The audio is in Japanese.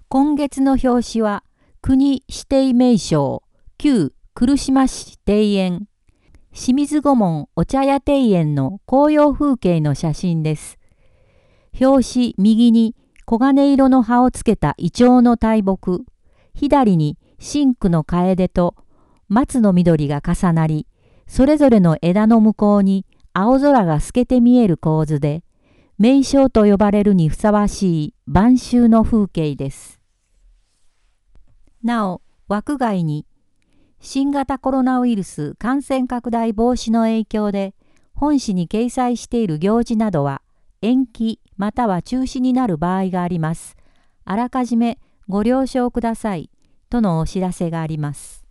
今月の表紙は、国指定名勝、旧来島市庭園、清水御門お茶屋庭園の紅葉風景の写真です。表紙右に黄金色の葉をつけたイチョウの大木、左に深紅の楓と松の緑が重なり、それぞれの枝の向こうに青空が透けて見える構図で、名勝と呼ばれるにふさわしい晩秋の風景です。なお、枠外に、新型コロナウイルス感染拡大防止の影響で、本誌に掲載している行事などは、延期または中止になる場合があります。あらかじめご了承ください、とのお知らせがあります。